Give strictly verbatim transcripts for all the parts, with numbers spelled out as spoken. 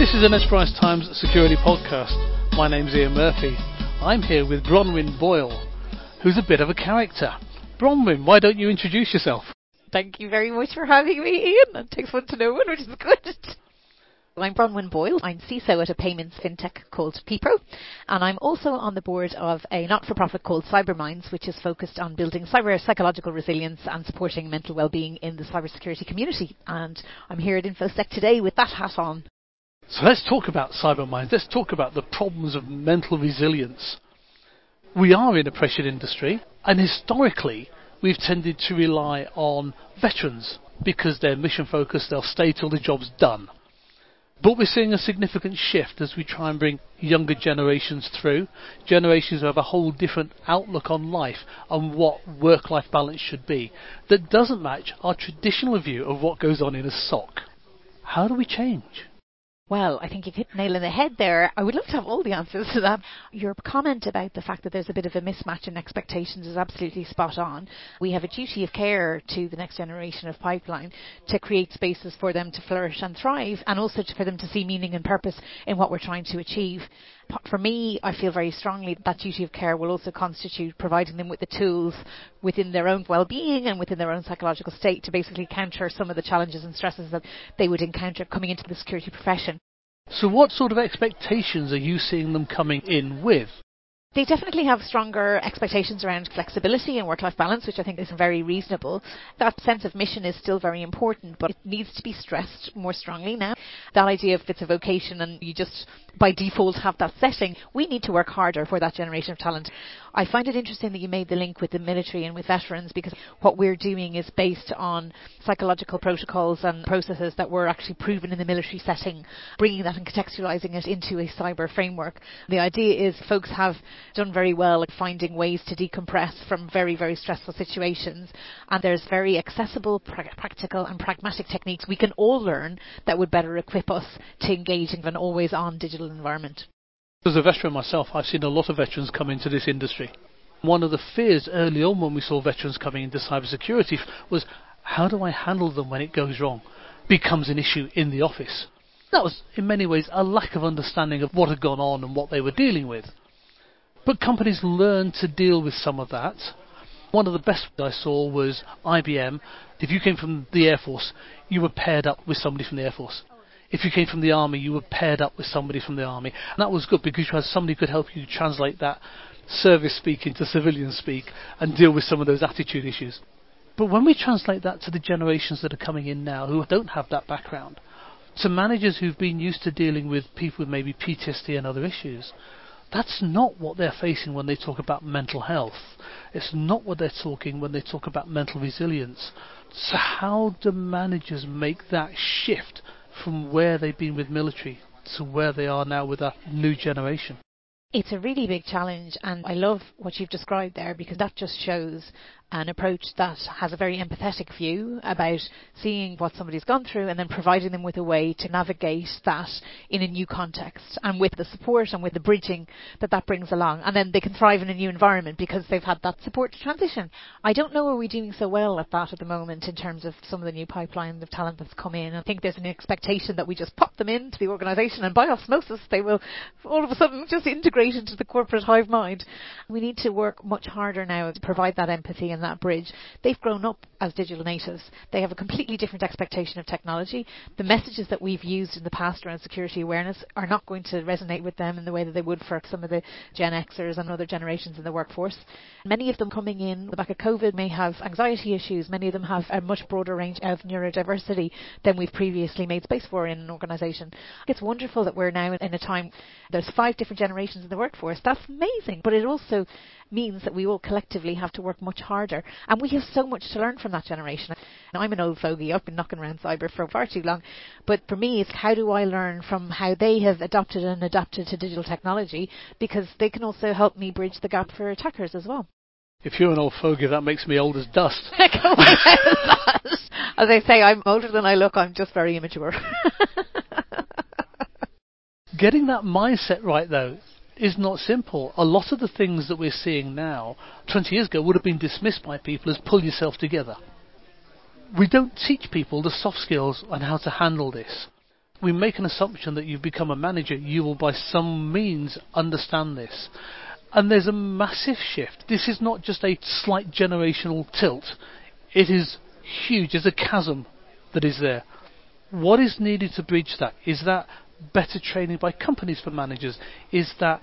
This is an Enterprise Times security podcast. My name's Ian Murphy. I'm here with Bronwyn Boyle, who's a bit of a character. Bronwyn, why don't you introduce yourself? Thank you very much for having me, Ian. It takes one to know one, which is good. I'm Bronwyn Boyle. I'm C I S O at a payments fintech called Pepro, and I'm also on the board of a not-for-profit called Cyberminds, which is focused on building cyber psychological resilience and supporting mental well-being in the cybersecurity community. And I'm here at InfoSec today with that hat on. So let's talk about Cyberminds. Let's talk about the problems of mental resilience. We are in a pressured industry, and historically we've tended to rely on veterans because they're mission focused, they'll stay till the job's done. But we're seeing a significant shift as we try and bring younger generations through, generations who have a whole different outlook on life and what work-life balance should be, that doesn't match our traditional view of what goes on in a S O C. How do we change? Well, I think you've hit the nail on the head there. I would love to have all the answers to that. Your comment about the fact that there's a bit of a mismatch in expectations is absolutely spot on. We have a duty of care to the next generation of pipeline to create spaces for them to flourish and thrive, and also to, for them to see meaning and purpose in what we're trying to achieve. For me, I feel very strongly that duty of care will also constitute providing them with the tools within their own well-being and within their own psychological state to basically counter some of the challenges and stresses that they would encounter coming into the security profession. So what sort of expectations are you seeing them coming in with? They definitely have stronger expectations around flexibility and work-life balance, which I think is very reasonable. That sense of mission is still very important, but it needs to be stressed more strongly now. That idea of it's a vocation and you just by default have that setting, we need to work harder for that generation of talent. I find it interesting that you made the link with the military and with veterans, because what we're doing is based on psychological protocols and processes that were actually proven in the military setting, bringing that and contextualizing it into a cyber framework. The idea is folks have done very well at finding ways to decompress from very, very stressful situations, and there's very accessible, pra- practical and pragmatic techniques we can all learn that would better equip us to engage in an always-on digital environment. As a veteran myself, I've seen a lot of veterans come into this industry. One of the fears early on when we saw veterans coming into cybersecurity was, how do I handle them when it goes wrong? Becomes an issue in the office. That was, in many ways, a lack of understanding of what had gone on and what they were dealing with. But companies learned to deal with some of that. One of the best I saw was I B M. If you came from the Air Force, you were paired up with somebody from the Air Force. If you came from the Army, you were paired up with somebody from the Army. And that was good because you had somebody who could help you translate that service speak into civilian speak and deal with some of those attitude issues. But when we translate that to the generations that are coming in now who don't have that background, to managers who've been used to dealing with people with maybe P T S D and other issues, that's not what they're facing when they talk about mental health. It's not what they're talking when they talk about mental resilience. So how do managers make that shift from where they've been with military to where they are now with a new generation? It's a really big challenge, and I love what you've described there, because that just shows an approach that has a very empathetic view about seeing what somebody's gone through and then providing them with a way to navigate that in a new context, and with the support and with the bridging that that brings along, and then they can thrive in a new environment because they've had that support to transition. I don't know, are we doing so well at that at the moment in terms of some of the new pipeline of talent that's come in? I think there's an expectation that we just pop them into the organisation and by osmosis they will all of a sudden just integrate into the corporate hive mind. We need to work much harder now to provide that empathy and that bridge. They've grown up as digital natives. They have a completely different expectation of technology. The messages that we've used in the past around security awareness are not going to resonate with them in the way that they would for some of the Gen Xers and other generations in the workforce. Many of them coming in the back of COVID may have anxiety issues. Many of them have a much broader range of neurodiversity than we've previously made space for in an organisation. It's wonderful that we're now in a time, there's five different generations in the workforce. That's amazing, but it also means that we all collectively have to work much harder, and we have so much to learn from that generation. Now, I'm an old fogey, I've been knocking around cyber for far too long, but for me it's how do I learn from how they have adopted and adapted to digital technology, because they can also help me bridge the gap for attackers as well. If you're an old fogey, that makes me old as dust. As I say, I'm older than I look, I'm just very immature. Getting that mindset right, though, is not simple. A lot of the things that we're seeing now, twenty years ago, would have been dismissed by people as pull yourself together. We don't teach people the soft skills on how to handle this. We make an assumption that you've become a manager, you will by some means understand this. And there's a massive shift. This is not just a slight generational tilt. It is huge. There's a chasm that is there. What is needed to bridge that? Is that better training by companies for managers? Is that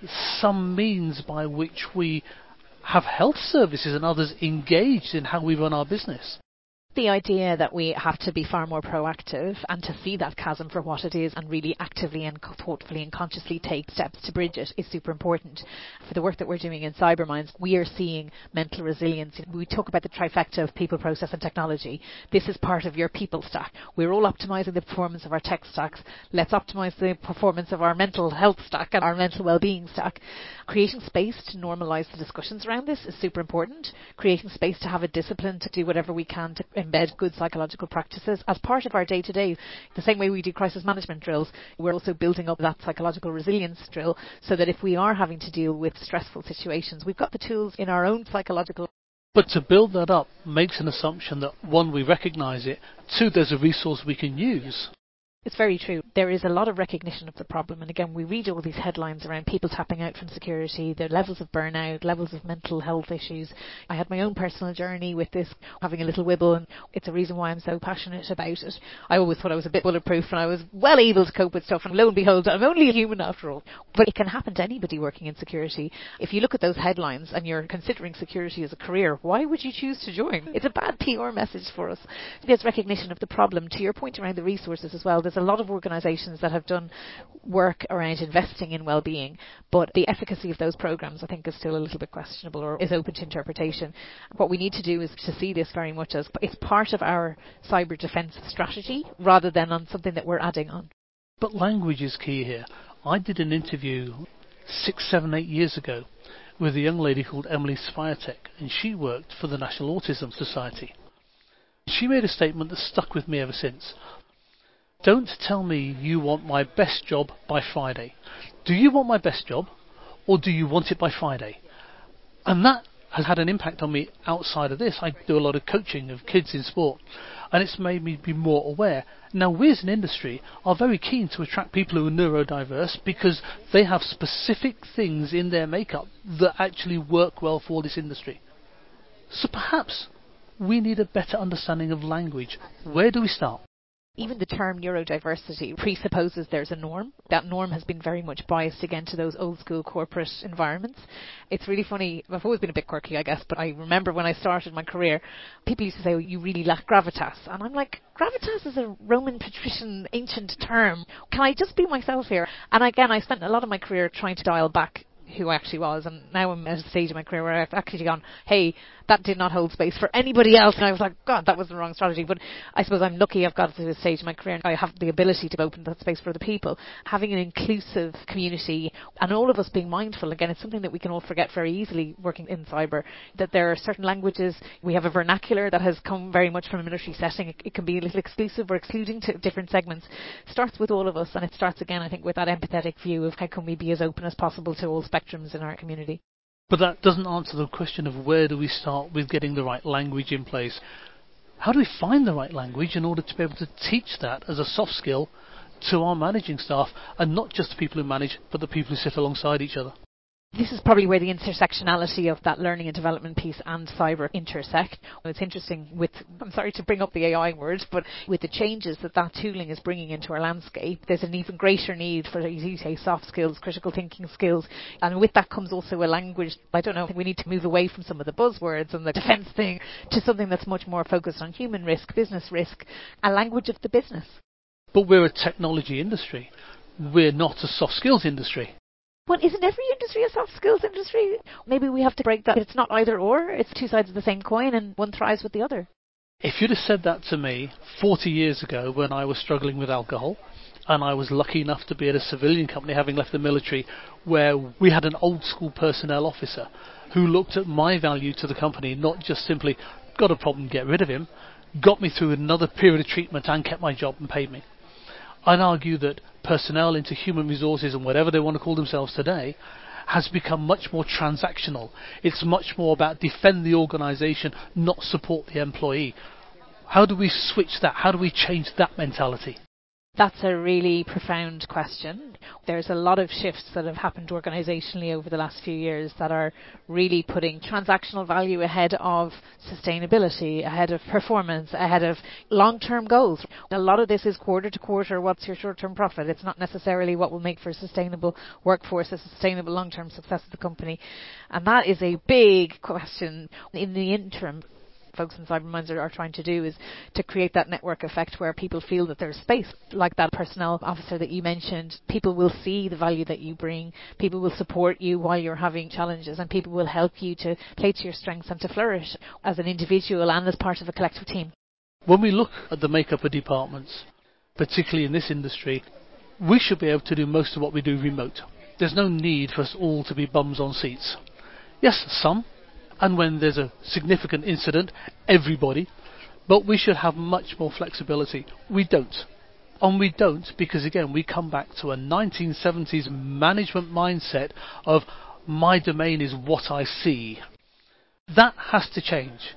some means by which we have health services and others engaged in how we run our business? The idea that we have to be far more proactive and to see that chasm for what it is and really actively and thoughtfully and consciously take steps to bridge it is super important. For the work that we're doing in Cyberminds, we are seeing mental resilience. We talk about the trifecta of people, process and technology. This is part of your people stack. We're all optimizing the performance of our tech stacks. Let's optimize the performance of our mental health stack and our mental well-being stack. Creating space to normalize the discussions around this is super important. Creating space to have a discipline to do whatever we can to embed good psychological practices as part of our day-to-day. The same way we do crisis management drills, we're also building up that psychological resilience drill so that if we are having to deal with stressful situations, we've got the tools in our own psychological. But to build that up makes an assumption that, one, we recognise it, two, there's a resource we can use. It's very true. There is a lot of recognition of the problem. And again, we read all these headlines around people tapping out from security, the levels of burnout, levels of mental health issues. I had my own personal journey with this, having a little wibble, and it's a reason why I'm so passionate about it. I always thought I was a bit bulletproof and I was well able to cope with stuff. And lo and behold, I'm only a human after all. But it can happen to anybody working in security. If you look at those headlines and you're considering security as a career, why would you choose to join? It's a bad P R message for us. There's recognition of the problem. To your point around the resources as well, there's a lot of organisations that have done work around investing in well-being, but the efficacy of those programs I think is still a little bit questionable or is open to interpretation. What we need to do is to see this very much as it's part of our cyber defence strategy rather than on something that we're adding on. But language is key here. I did an interview six, seven, eight years ago with a young lady called Emily Swiatek, and she worked for the National Autism Society. She made a statement that stuck with me ever since. Don't tell me you want my best job by Friday. Do you want my best job, or do you want it by Friday? And that has had an impact on me outside of this. I do a lot of coaching of kids in sport, and it's made me be more aware. Now, we as an industry are very keen to attract people who are neurodiverse because they have specific things in their makeup that actually work well for this industry. So perhaps we need a better understanding of language. Where do we start? Even the term neurodiversity presupposes there's a norm. That norm has been very much biased again to those old school corporate environments. It's really funny. I've always been a bit quirky, I guess, but I remember when I started my career, people used to say, oh, you really lack gravitas. And I'm like, gravitas is a Roman patrician ancient term. Can I just be myself here? And again, I spent a lot of my career trying to dial back who I actually was, and now I'm at a stage in my career where I've actually gone, hey, that did not hold space for anybody else, and I was like, God, that was the wrong strategy. But I suppose I'm lucky I've got to this stage in my career and I have the ability to open that space for other people. Having an inclusive community and all of us being mindful, again, it's something that we can all forget very easily working in cyber, that there are certain languages, we have a vernacular that has come very much from a military setting. It, it can be a little exclusive or excluding to different segments. It starts with all of us, and it starts again, I think, with that empathetic view of how can we be as open as possible to all spectrums in our community. But that doesn't answer the question of where do we start with getting the right language in place. How do we find the right language in order to be able to teach that as a soft skill to our managing staff, and not just the people who manage, but the people who sit alongside each other? This is probably where the intersectionality of that learning and development piece and cyber intersect. It's interesting with, I'm sorry to bring up the A I word, but with the changes that that tooling is bringing into our landscape, there's an even greater need for, as you say, soft skills, critical thinking skills. And with that comes also a language. I don't know, I think we need to move away from some of the buzzwords and the defence thing to something that's much more focused on human risk, business risk, a language of the business. But we're a technology industry. We're not a soft skills industry. Well, isn't every industry a soft skills industry? Maybe we have to break that. It's not either or. It's two sides of the same coin, and one thrives with the other. If you'd have said that to me forty years ago when I was struggling with alcohol, and I was lucky enough to be at a civilian company having left the military, where we had an old school personnel officer who looked at my value to the company, not just simply, got a problem, get rid of him, got me through another period of treatment and kept my job and paid me. I'd argue that personnel into human resources and whatever they want to call themselves today has become much more transactional. It's much more about defend the organisation, not support the employee. How do we switch that? How do we change that mentality? That's a really profound question. There's a lot of shifts that have happened organisationally over the last few years that are really putting transactional value ahead of sustainability, ahead of performance, ahead of long-term goals. A lot of this is quarter to quarter, what's your short-term profit? It's not necessarily what will make for a sustainable workforce, a sustainable long-term success of the company. And that is a big question. In the interim, folks in Cyberminds are, are trying to do is to create that network effect where people feel that there's space, like that personnel officer that you mentioned. People will see the value that you bring, people will support you while you're having challenges, and people will help you to play to your strengths and to flourish as an individual and as part of a collective team. When we look at the makeup of departments, particularly in this industry, we should be able to do most of what we do remote. There's no need for us all to be bums on seats. Yes, some, and when there's a significant incident, everybody, but we should have much more flexibility. We don't. And we don't because, again, we come back to a nineteen seventies management mindset of my domain is what I see. That has to change.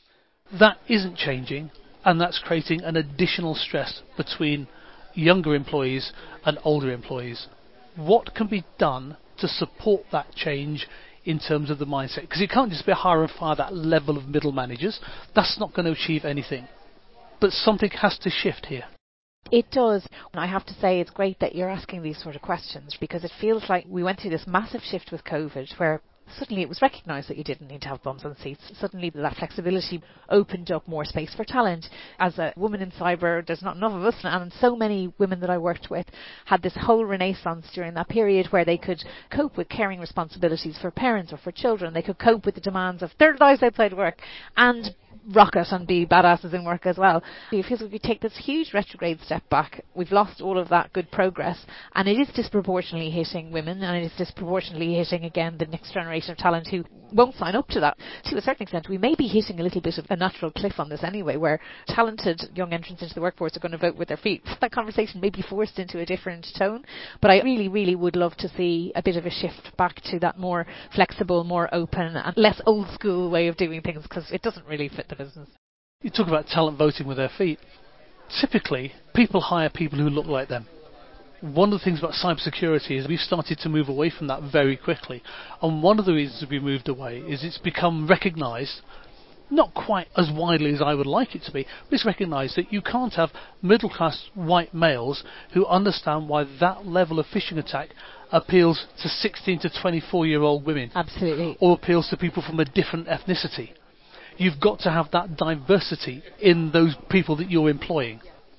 That isn't changing, and that's creating an additional stress between younger employees and older employees. What can be done to support that change in terms of the mindset? Because it can't just be hire and fire that level of middle managers. That's not going to achieve anything. But something has to shift here. It does. And I have to say it's great that you're asking these sort of questions, because it feels like we went through this massive shift with COVID where suddenly it was recognised that you didn't need to have bums on seats. Suddenly that flexibility opened up more space for talent. As a woman in cyber, there's not enough of us, and so many women that I worked with had this whole renaissance during that period where they could cope with caring responsibilities for parents or for children. They could cope with the demands of their lives outside work and rock it and be badasses in work as well. It feels like we take this huge retrograde step back. We've lost all of that good progress, and it is disproportionately hitting women, and it is disproportionately hitting, again, the next generation of talent who won't sign up to that. To a certain extent, we may be hitting a little bit of a natural cliff on this anyway, where talented young entrants into the workforce are going to vote with their feet. That conversation may be forced into a different tone, but I really, really would love to see a bit of a shift back to that more flexible, more open, and less old school way of doing things, because it doesn't really fit the business. You talk about talent voting with their feet. Typically, people hire people who look like them. One of the things about cybersecurity is we've started to move away from that very quickly. And one of the reasons we moved away is it's become recognised, not quite as widely as I would like it to be, but it's recognised that you can't have middle-class white males who understand why that level of phishing attack appeals to sixteen to twenty-four-year-old women. Absolutely. Or appeals to people from a different ethnicity. You've got to have that diversity in those people that you're employing.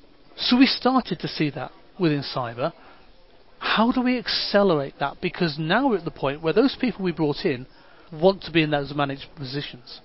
So we started to see that within cyber. How do we accelerate that? Because now we're at the point where those people we brought in want to be in those managed positions.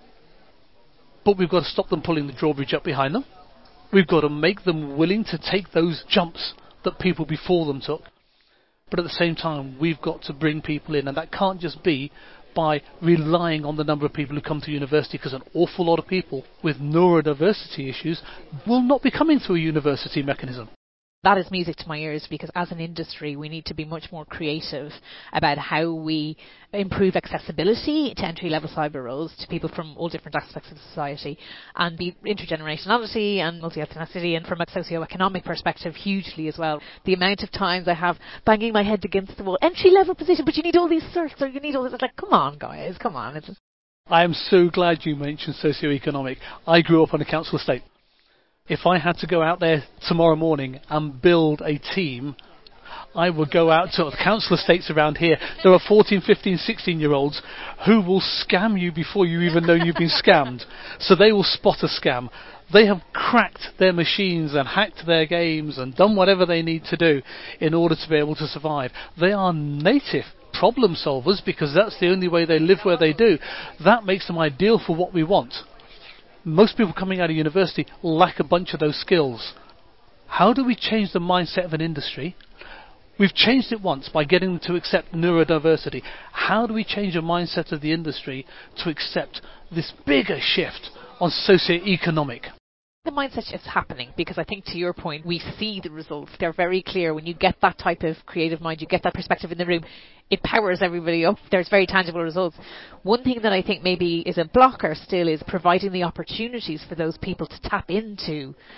But we've got to stop them pulling the drawbridge up behind them. We've got to make them willing to take those jumps that people before them took. But at the same time, we've got to bring people in, and that can't just be by relying on the number of people who come to university, because an awful lot of people with neurodiversity issues will not be coming through a university mechanism. That is music to my ears, because as an industry we need to be much more creative about how we improve accessibility to entry-level cyber roles to people from all different aspects of society, and be intergenerationality and multi-ethnicity, and from a socio-economic perspective hugely as well. The amount of times I have banging my head against the wall, entry-level position, but you need all these certs, or you need all this. It's like, come on guys, come on. It's I am so glad you mentioned socio-economic. I grew up on a council estate. If I had to go out there tomorrow morning and build a team, I would go out to the council estates around here. There are fourteen, fifteen, sixteen year olds who will scam you before you even know you've been scammed. So they will spot a scam. They have cracked their machines and hacked their games and done whatever they need to do in order to be able to survive. They are native problem solvers because that's the only way they live where they do. That makes them ideal for what we want. Most people coming out of university lack a bunch of those skills. How do we change the mindset of an industry? We've changed it once by getting them to accept neurodiversity. How do we change the mindset of the industry to accept this bigger shift on socio-economic? The mindset shift's happening, because I think, to your point, we see the results. They're very clear. When you get that type of creative mind, you get that perspective in the room, it powers everybody up. There's very tangible results. One thing that I think maybe is a blocker still is providing the opportunities for those people to tap into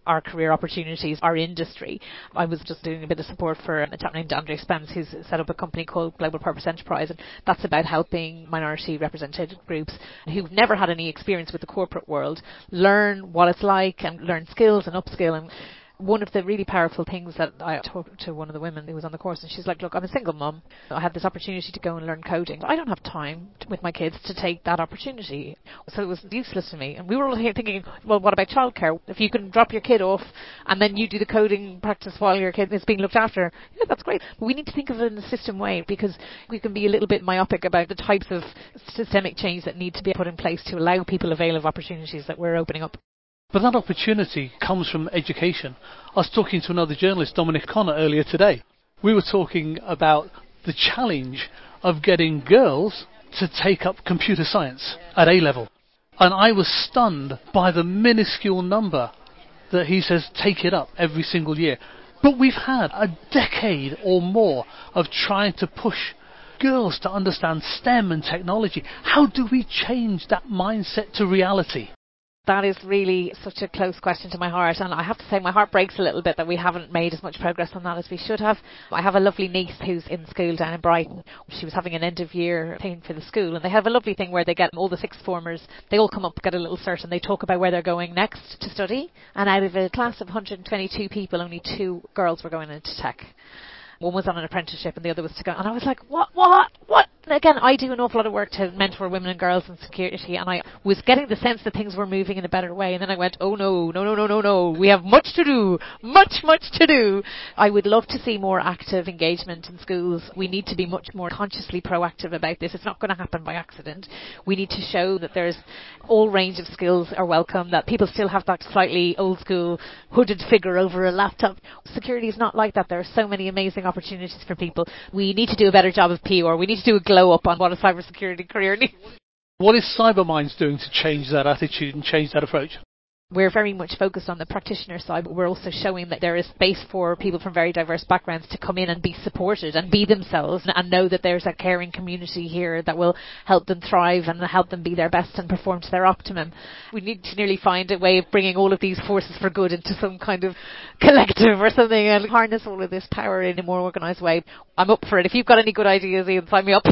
our career opportunities, our industry. I was just doing a bit of support for a chap named Andre Spence, who's set up a company called Global Purpose Enterprise, and that's about helping minority represented groups who've never had any experience with the corporate world learn what it's like and learn skills and upskill. And one of the really powerful things that I talked to one of the women who was on the course, and she's like, look, I'm a single mum. I had this opportunity to go and learn coding. I don't have time to, with my kids to take that opportunity. So it was useless to me. And we were all here thinking, well, what about childcare? If you can drop your kid off and then you do the coding practice while your kid is being looked after, yeah, that's great. But we need to think of it in a system way, because we can be a little bit myopic about the types of systemic change that need to be put in place to allow people avail of opportunities that we're opening up. But that opportunity comes from education. I was talking to another journalist, Dominic Connor, earlier today. We were talking about the challenge of getting girls to take up computer science at A level. And I was stunned by the minuscule number that he says take it up every single year. But we've had a decade or more of trying to push girls to understand STEM and technology. How do we change that mindset to reality? That is really such a close question to my heart, and I have to say my heart breaks a little bit that we haven't made as much progress on that as we should have. I have a lovely niece who's in school down in Brighton. She was having an end of year thing for the school, and they have a lovely thing where they get all the sixth formers, they all come up, get a little cert, and they talk about where they're going next to study. And out of a class of one hundred twenty-two people, only two girls were going into tech. One was on an apprenticeship and the other was to go. And I was like, what, what, what? And again, I do an awful lot of work to mentor women and girls in security, and I was getting the sense that things were moving in a better way. And then I went, oh no, no, no, no, no, no. We have much to do, much, much to do. I would love to see more active engagement in schools. We need to be much more consciously proactive about this. It's not going to happen by accident. We need to show that there's all range of skills are welcome, that people still have that slightly old school hooded figure over a laptop. Security is not like that. There are so many amazing opportunities for people. We need to do a better job of P R. We need to do a glow up on what a cybersecurity career needs. What is Cyberminds doing to change that attitude and change that approach? We're very much focused on the practitioner side, but we're also showing that there is space for people from very diverse backgrounds to come in and be supported and be themselves, and know that there's a caring community here that will help them thrive and help them be their best and perform to their optimum. We need to nearly find a way of bringing all of these forces for good into some kind of collective or something and harness all of this power in a more organised way. I'm up for it. If you've got any good ideas, Ian, sign me up.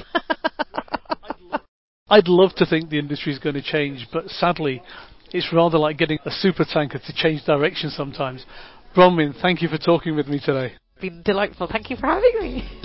I'd love to think the industry is going to change, but sadly it's rather like getting a supertanker to change direction sometimes. Bronwyn, thank you for talking with me today. It's been delightful. Thank you for having me.